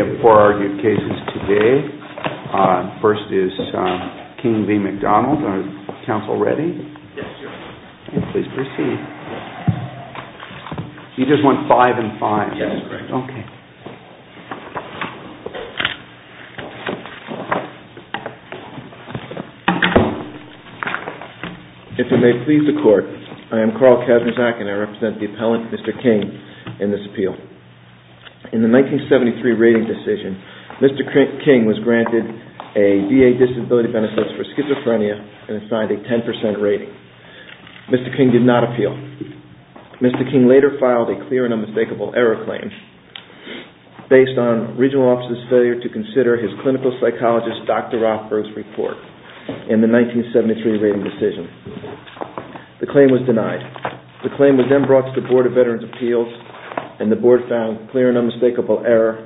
have four argued cases today. First is King v. McDonald. Are counsel ready? Yes, sir. Please proceed. You just want 5 and 5? Yes, correct. Okay. If it may please the Court, I am Carl Kazmierzak and I represent the appellant, Mr. King, in this appeal. In the 1973 rating decision, Mr. King was granted a VA disability benefits for schizophrenia and assigned a 10% rating. Mr. King did not appeal. Mr. King later filed a clear and unmistakable error claim based on regional officer's failure to consider his clinical psychologist Dr. Rothberg's report in the 1973 rating decision. The claim was denied. The claim was then brought to the Board of Veterans' Appeals, and the Board found no clear and unmistakable error.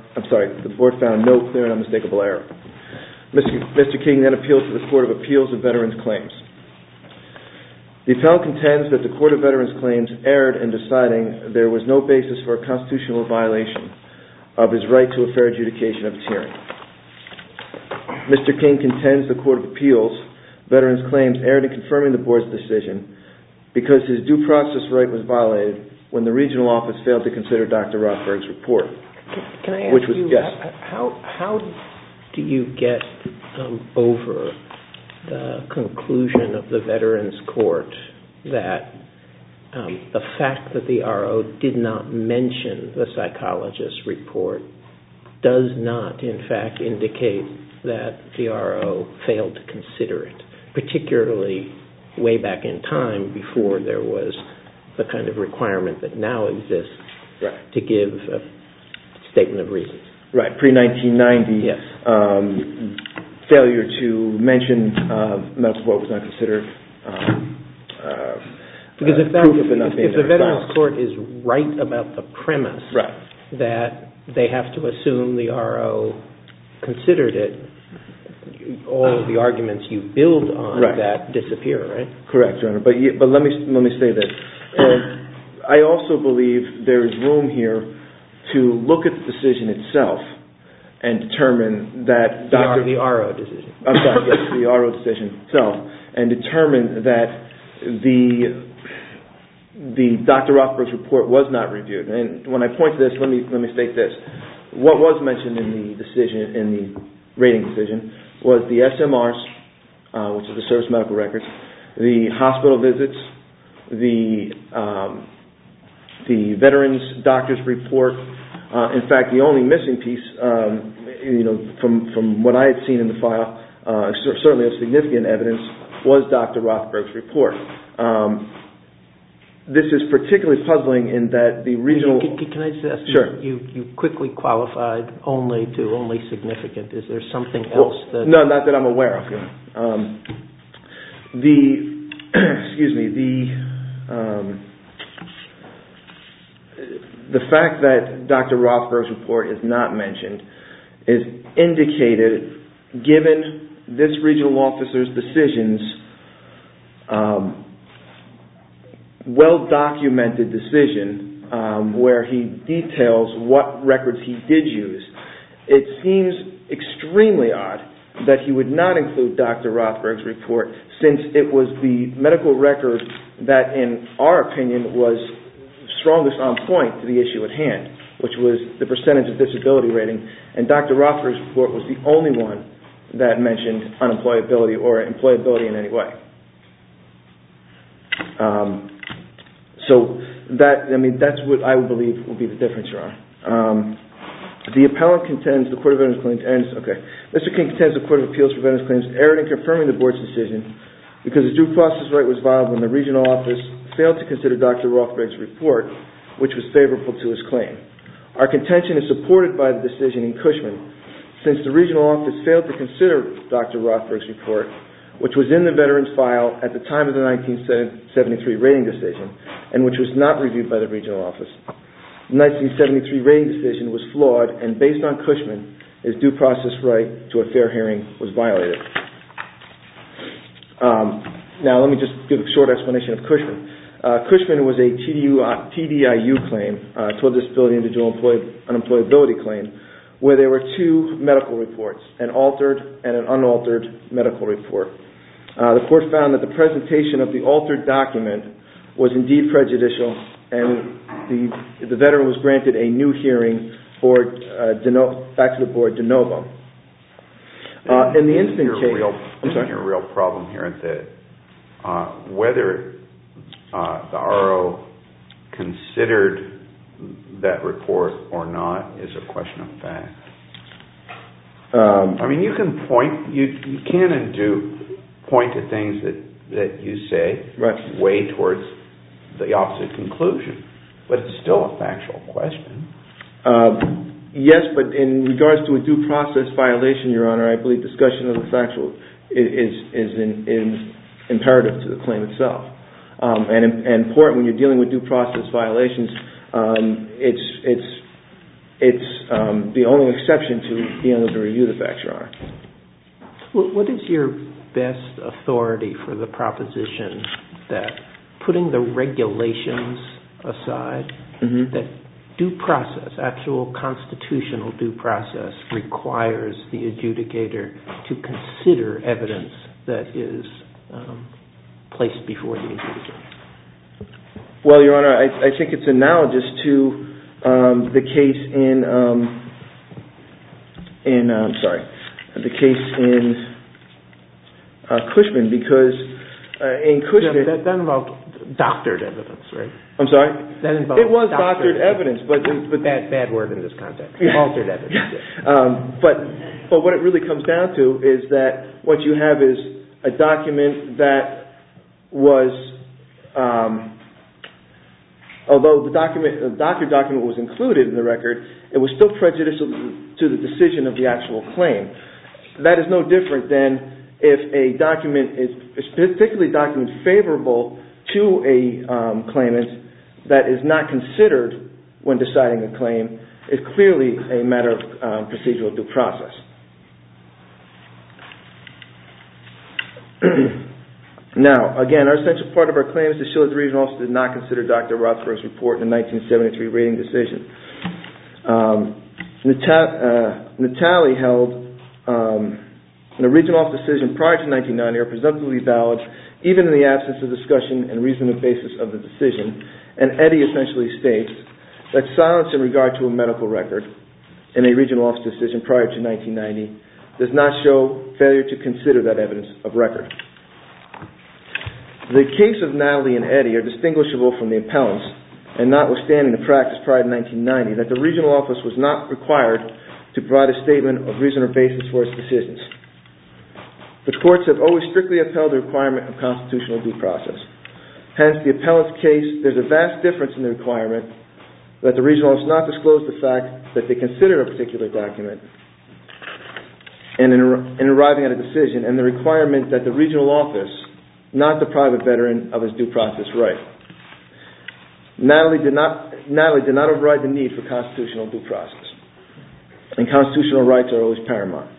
Mr. King then appealed to the Court of Appeals of Veterans' Claims. The appellant contends that the Court of Veterans' Claims erred in deciding there was no basis for a constitutional violation of his right to a fair adjudication of his hearing. Mr. King contends the Court of Appeals Veterans' Claims erred in confirming the Board's decision because his due process right was violated when the regional office failed to consider Dr. Rothberg's report. Can I ask you, yes. How do you get over the conclusion of the Veterans Court that the fact that the RO did not mention the psychologist's report does not, in fact, indicate that the RO failed to consider it, particularly way back in time before there was the kind of requirement that now exists to give a statement of reasons? Right, pre-1990, yes. Failure to mention medical support was not considered because if the Veterans Court is right about the premise that they have to assume the RO considered it, all of the arguments you build on that disappear, right? Correct, Your Honor. But let me say this. I also believe there is room here to look at the decision itself and determine that the RO decision. I'm sorry, yes, the RO decision itself, and determine that the Dr. Rothberg's report was not reviewed. And when I point to this, let me state this. What was mentioned in the decision, in the rating decision, was the SMRs, which is the service medical records, the hospital visits, the veterans doctor's report. In fact, the only missing piece, from what I had seen in the file, certainly of significant evidence, was Dr. Rothberg's report. This is particularly puzzling in that the regional... Can I just ask you? Sure. You quickly qualified only significant. Is there something else that... No, not that I'm aware of. The fact that Dr. Rothberg's report is not mentioned is indicated, given this regional officer's decisions, well-documented decision where he details what records he did use. It seems extremely odd that he would not include Dr. Rothberg's report, since it was the medical record that, in our opinion, was strongest on point to the issue at hand, which was the percentage of disability rating, and Dr. Rothberg's report was the only one that mentioned unemployability or employability in any way. That's what I would believe will be the difference, Your Honor. The appellant contends the Court of Veterans Claims... Mr. King contends the Court of Appeals for Veterans Claims erred in confirming the Board's decision because the due process right was violated when the regional office failed to consider Dr. Rothberg's report, which was favorable to his claim. Our contention is supported by the decision in Cushman, since the regional office failed to consider Dr. Rothberg's report, which was in the veteran's file at the time of the 1973 rating decision, and which was not reviewed by the regional office. The 1973 rating decision was flawed, and based on Cushman, his due process right to a fair hearing was violated. Now, let me just give a short explanation of Cushman. Cushman was a TDIU claim, total disability individual unemployability claim, where there were two medical reports, an altered and an unaltered medical report. The court found that the presentation of the altered document was indeed prejudicial, and the veteran was granted a new hearing back to the board de novo. In the instant case, isn't your real problem here that whether the RO considered that report or not is a question of fact? I mean, you can point, you can and do point to things that you say way towards the opposite conclusion, but it's still a factual question. Yes, but in regards to a due process violation, Your Honor, I believe discussion of the factual is imperative to the claim itself. And important when you're dealing with due process violations, it's the only exception to being able to review the facts, Your Honor. What is your best authority for the proposition that, putting the regulations aside, that due process, actual constitutional due process, requires the adjudicator to consider evidence that is placed before the adjudicator? Well, Your Honor, I think it's analogous to the case in Cushman, because in Cushman that involved doctored evidence, right? I'm sorry? It was doctored evidence, but bad word in this context. Altered evidence. But what it really comes down to is that what you have is a document that was, although the doctored document was included in the record, it was still prejudicial to the decision of the actual claim. That is no different than if a document is particularly document favorable to a claimant that is not considered when deciding a claim, is clearly a matter of procedural due process. Now, again, our essential part of our claim is to show that the regional office did not consider Dr. Rothberg's report in the 1973 rating decision. Natale held the regional office decision prior to 1990 are presumptively valid even in the absence of discussion and reasonable basis of the decision, and Eddy essentially states that silence in regard to a medical record in a regional office decision prior to 1990 does not show failure to consider that evidence of record. The case of Natalie and Eddy are distinguishable from the appellants, and notwithstanding the practice prior to 1990, that the regional office was not required to provide a statement of reason or basis for its decisions. The courts have always strictly upheld the requirement of constitutional due process. Hence, the appellant's case, there's a vast difference in the requirement that the regional office not disclose the fact that they consider a particular document and in arriving at a decision, and the requirement that the regional office not deprive a veteran of his due process right. Natalie did not override the need for constitutional due process, and constitutional rights are always paramount.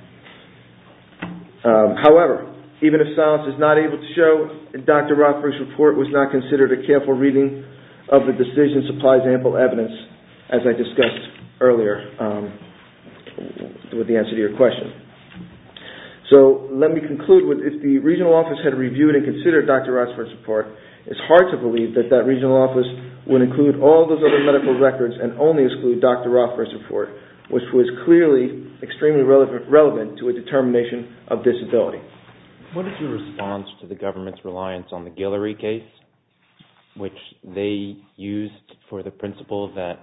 However, even if silence is not able to show Dr. Rothberg's report was not considered a careful reading of the decision supplies ample evidence, as I discussed earlier with the answer to your question. So let me conclude with, if the regional office had reviewed and considered Dr. Rothberg's report, it's hard to believe that that regional office would include all those other medical records and only exclude Dr. Rothberg's report, which was clearly extremely relevant to a determination of disability. What is your response to the government's reliance on the Guillory case, which they used for the principle that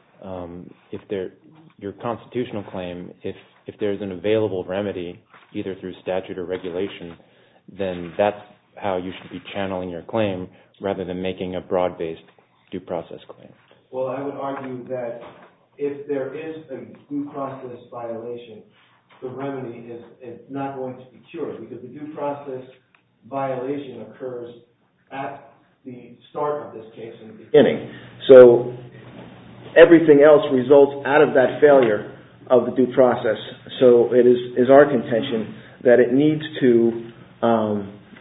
your constitutional claim, if there's an available remedy, either through statute or regulation, then that's how you should be channeling your claim rather than making a broad-based due process claim? Well, I would argue that if there is a due process violation, the remedy is not going to be cured, because the due process violation occurs at the start of this case in the beginning. So everything else results out of that failure of the due process. So it is our contention that it needs to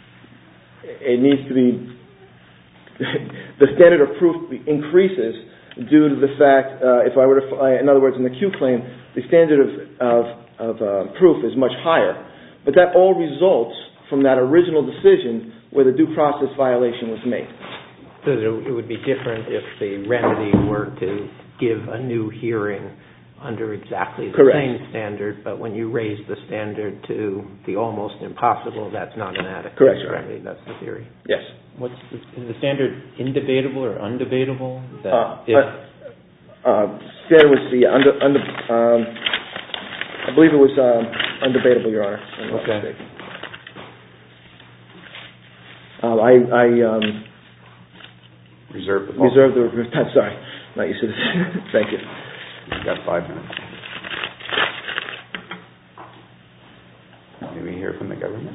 be the standard of proof increases due to the fact, if I were to, in other words, in the Q claim, the standard of proof is much higher. But that all results from that original decision where the due process violation was made. So it would be different if the remedy were to give a new hearing under exactly the same standard, but when you raise the standard to the almost impossible, that's not an adequate remedy. That's the theory. Yes. Is the standard indebatable or undebatable? Standard was the I believe it was undebatable, Your Honor. Okay. I reserve the. I'm sorry, not used to this. Thank you. You've got 5 minutes. May we hear from the government?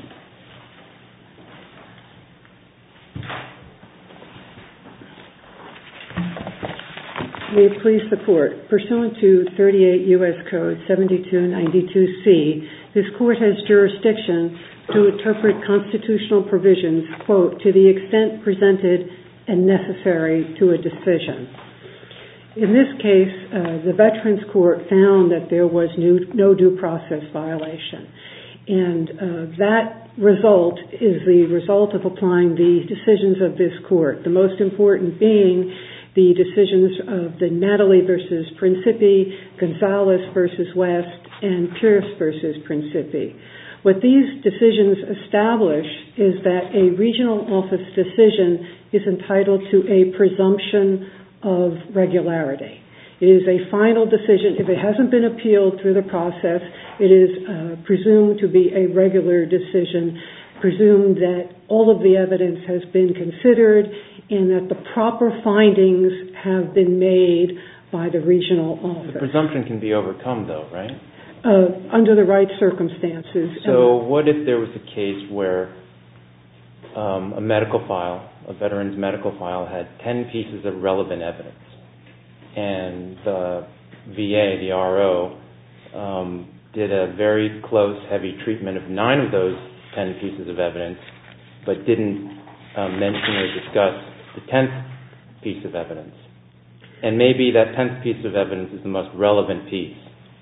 May it please the Court. Pursuant to 38 U.S. Code 7292C, this Court has jurisdiction to interpret constitutional provisions, quote, to the extent presented and necessary to a decision. In this case, the Veterans Court found that there was no due process violation. And that result is the result of applying the decisions of this Court, the most important being the decisions of the Natalie versus Principi, Gonzalez versus West, and Pierce versus Principi. What these decisions establish is that a regional office decision is entitled to a presumption of regularity. It is a final decision. If it hasn't been appealed through the process, it is presumed to be a regular decision, presumed that all of the evidence has been considered and that the proper findings have been made by the regional office. The presumption can be overcome, though, right? Under the right circumstances. So what if there was a case where a medical file, a veteran's medical file, had 10 pieces of relevant evidence, and the VA, the RO, did a very close, heavy treatment of 9 of those 10 pieces of evidence, but didn't mention or discuss the 10th piece of evidence? And maybe that 10th piece of evidence is the most relevant piece,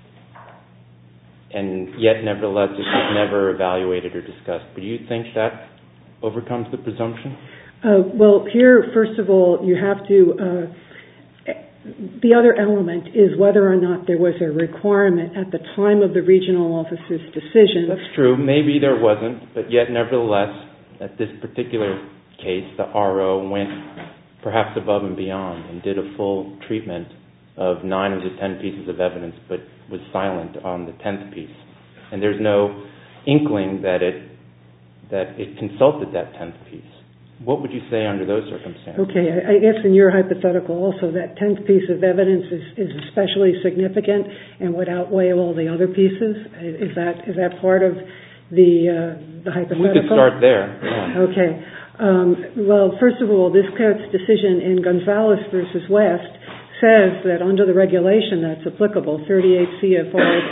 and yet, nevertheless, it was never evaluated or discussed. Do you think that overcomes the presumption? Well, here, first of all, you have to... the other element is whether or not there was a requirement at the time of the regional office's decision. That's true. Maybe there wasn't, but yet, nevertheless, at this particular case, the RO went perhaps above and beyond and did a full treatment of 9 of the 10 pieces of evidence, but was silent on the 10th piece. And there's no inkling that it consulted that 10th piece. What would you say under those circumstances? Okay, I guess in your hypothetical also, that 10th piece of evidence is especially significant and would outweigh all the other pieces? Is that part of the hypothetical? We could start there. Yeah. Okay. Well, first of all, this Court's decision in Gonzalez versus West says that under the regulation that's applicable, 38 CFR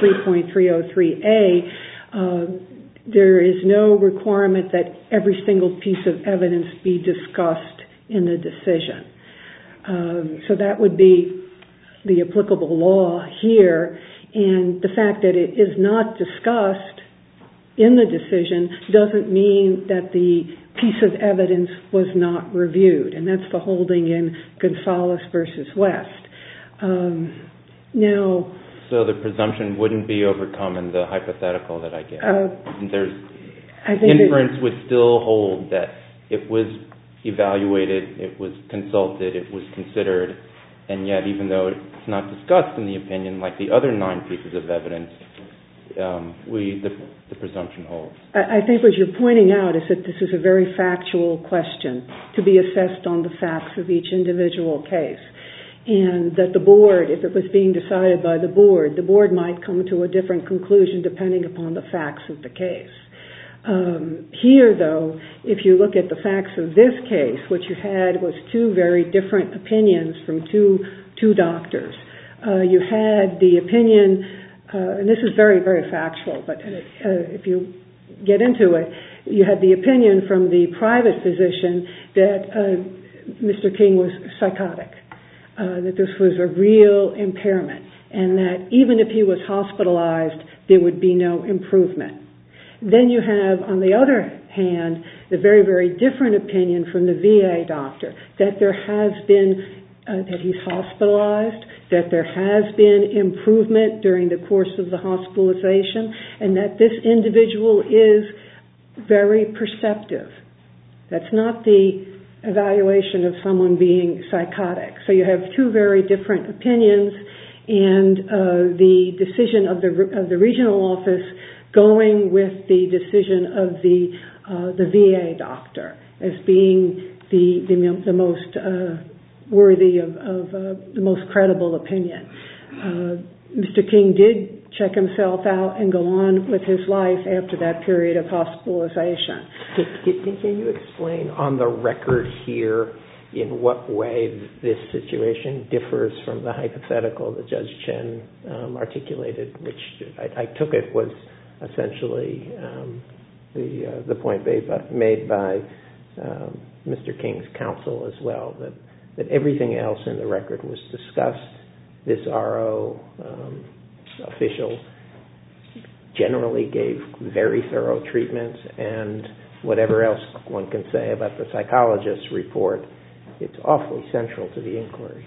3.303A, there is no requirement that every single piece of evidence be discussed in the decision. So that would be the applicable law here, and the fact that it is not discussed in the decision doesn't mean that the piece of evidence was not reviewed, and that's the holding in Gonzalez versus West. Now, so the presumption wouldn't be overcome in the hypothetical that I gave. Inference would still hold that it was evaluated, it was consulted, it was considered, and yet even though it's not discussed in the opinion like the other 9 pieces of evidence, the presumption holds. I think what you're pointing out is that this is a very factual question to be assessed on the facts of each individual case. And that the board, if it was being decided by the board might come to a different conclusion depending upon the facts of the case. Here, though, if you look at the facts of this case, what you had was 2 very different opinions from two doctors. You had the opinion, and this is very, very factual, but if you get into it, you had the opinion from the private physician that Mr. King was psychotic. that this was a real impairment, and that even if he was hospitalized, there would be no improvement. Then you have, on the other hand, the very, very different opinion from the VA doctor, that there has been, that he's hospitalized, that there has been improvement during the course of the hospitalization, and that this individual is very perceptive. That's not the evaluation of someone being psychotic. So you have two very different opinions, and the decision of the regional office going with the decision of the VA doctor as being the most worthy of the most credible opinion. Mr. King did check himself out and go on with his life after that period of hospitalization. Can you explain on the record here in what way this situation differs from the hypothetical that Judge Chen articulated, which I took it was essentially the point made by Mr. King's counsel as well, that everything else in the record was discussed. This RO official generally gave very thorough treatment, and whatever else one can say about the psychologist's report, it's awfully central to the inquiry.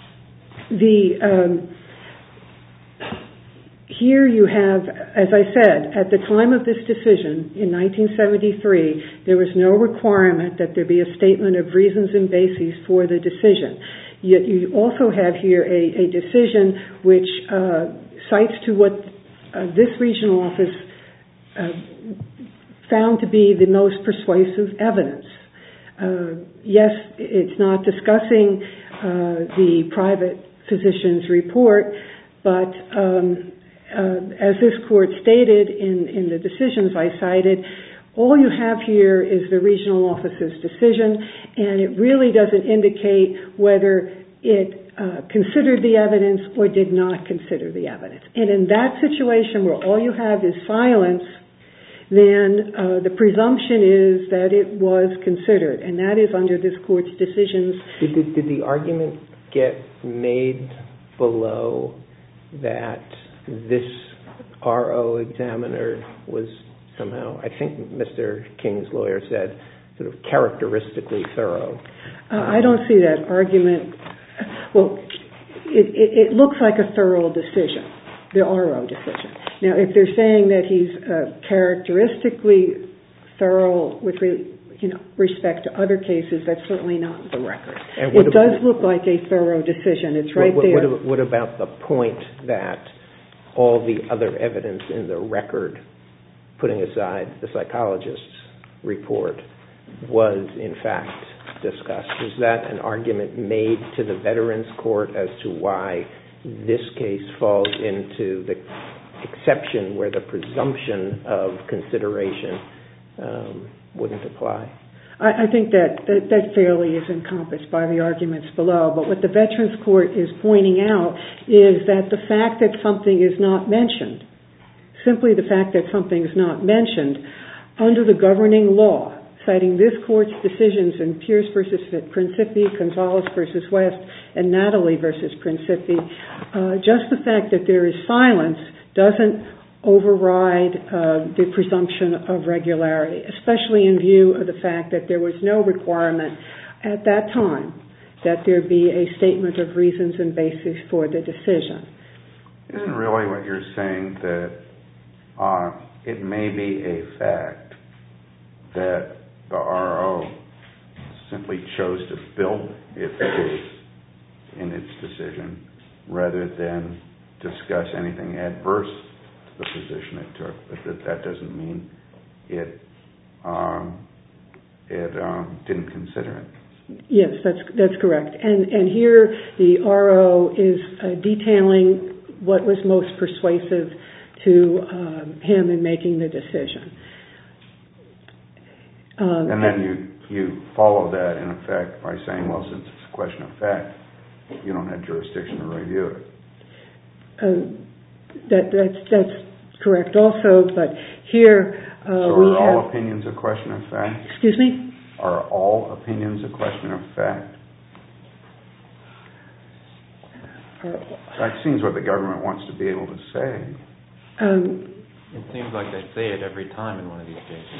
Here you have, as I said, at the time of this decision in 1973, there was no requirement that there be a statement of reasons and bases for the decision. Yet you also have here a decision which cites to what this regional office found to be the most persuasive evidence. Yes, it's not discussing the private physician's report, but as this court stated in the decisions I cited, all you have here is the regional office's decision, and it really doesn't indicate whether it considered the evidence or did not consider the evidence. And in that situation where all you have is silence, then the presumption is that it was considered, and that is under this court's decisions. Did the argument get made below that this RO examiner was somehow, I think Mr. King's lawyer said, sort of characteristically thorough? I don't see that argument. Well, it looks like a thorough decision, the RO decision. Now, if they're saying that he's characteristically thorough with respect to other cases, that's certainly not the record. It does look like a thorough decision. It's right there. What about the point that all the other evidence in the record, putting aside the psychologist's report, was in fact discussed? Was that an argument made to the Veterans Court as to why this case falls into the exception where the presumption of consideration wouldn't apply? I think that fairly is encompassed by the arguments below, but what the Veterans Court is pointing out is that the fact that something is not mentioned, simply the fact that something is not mentioned, under the governing law, citing this court's decisions in Pierce v. Principi, Gonzalez v. West, and Natalie v. Principi, just the fact that there is silence doesn't override the presumption of regularity, especially in view of the fact that there was no requirement at that time that there be a statement of reasons and basis for the decision. Isn't really what you're saying that it may be a fact that the RO simply chose to build its case in its decision rather than discuss anything adverse to the position it took, but that doesn't mean it didn't consider it? Yes, that's correct. And here the RO is detailing what was most persuasive to him in making the decision. And then you follow that in effect by saying, well, since it's a question of fact, you don't have jurisdiction to review it. That's correct also, but here so are all opinions a question of fact? Excuse me? Are all opinions a question of fact? That seems what the government wants to be able to say. It seems like they say it every time in one of these cases.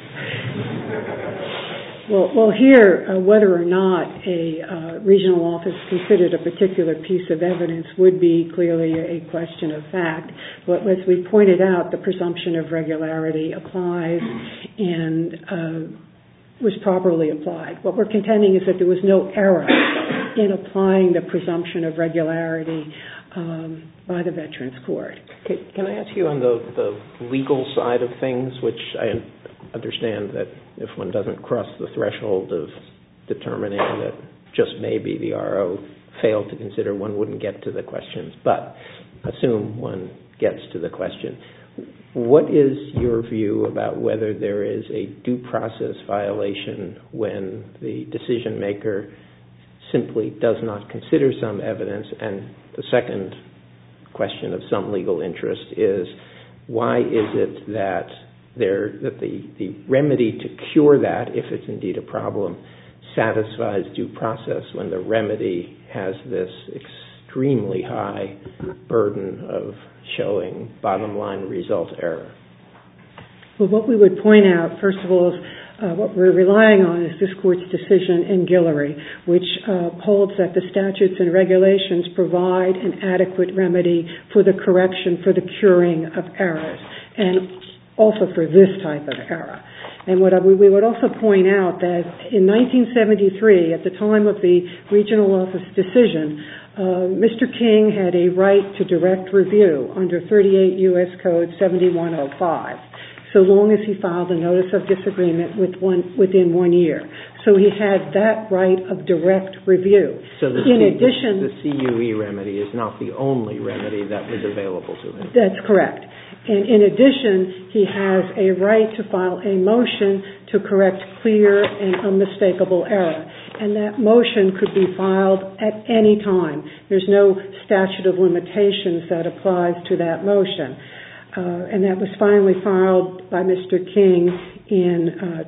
Well, here, whether or not a regional office considered a particular piece of evidence would be clearly a question of fact. But as we pointed out, the presumption of regularity applies and was properly applied. What we're contending is that there was no error in applying the presumption of regularity by the Veterans Court. Can I ask you on the legal side of things, which I understand that if one doesn't cross the threshold of determining that just maybe the RO failed to consider, one wouldn't get to the questions, but assume one gets to the question. What is your view about whether there is a due process violation when the decision maker simply does not consider some evidence? And the second question of some legal interest is, why is it that the remedy to cure that, if it's indeed a problem, satisfies due process when the remedy has this extremely high burden of showing bottom line result error? Well, what we would point out, first of all, is what we're relying on is this Court's decision in Guillory, which holds that the statutes and regulations provide an adequate remedy for the correction, for the curing of errors, and also for this type of error. And we would also point out that in 1973, at the time of the regional office decision, Mr. King had a right to direct review under 38 U.S. Code 7105, so long as he filed a notice of disagreement within 1 year. So he had that right of direct review. So the CUE remedy is not the only remedy that was available to him? That's correct. And in addition, he has a right to file a motion to correct clear and unmistakable error. And that motion could be filed at any time. There's no statute of limitations that applies to that motion. And that was finally filed by Mr. King in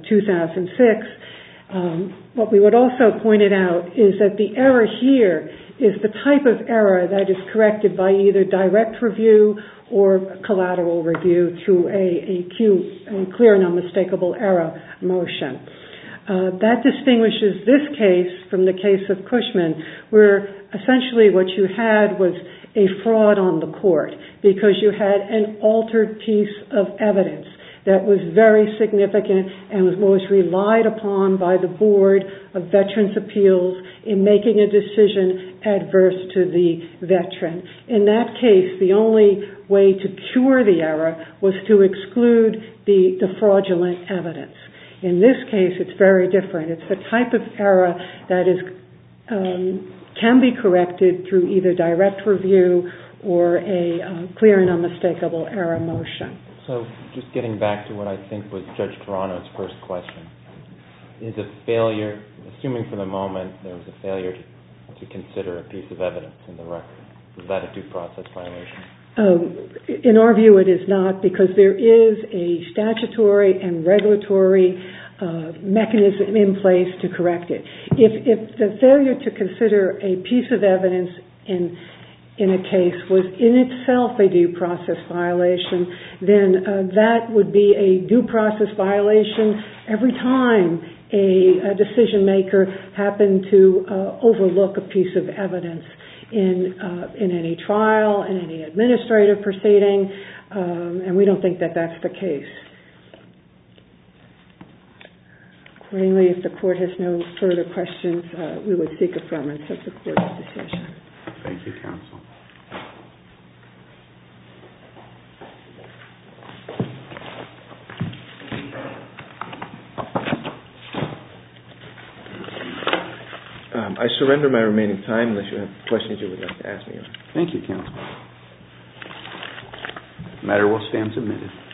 2006. What we would also point out is that the error here is the type of error that is corrected by either direct review or collateral review through a clear and unmistakable error motion. That distinguishes this case from the case of Cushman, where essentially what you had was a fraud on the court because you had an altered piece of evidence that was very significant and was relied upon by the Board of Veterans' Appeals in making a decision adverse to the veteran. In that case, the only way to cure the error was to exclude the fraudulent evidence. In this case, it's very different. It's the type of error that can be corrected through either direct review or a clear and unmistakable error motion. So just getting back to what I think was Judge Toronto's first question, is a failure, assuming for the moment there was a failure to consider a piece of evidence in the record, is that a due process violation? In our view, it is not, because there is a statutory and regulatory mechanism in place to correct it. If the failure to consider a piece of evidence in a case was in itself a due process violation, then that would be a due process violation every time a decision maker happened to overlook a piece of evidence in any trial, in any administrative proceeding, and we don't think that that's the case. Accordingly, if the Court has no further questions, we would seek affirmance of the Court's decision. Thank you, Counsel. I surrender my remaining time unless you have questions you would like to ask me. Thank you, Counsel. The matter will stand submitted.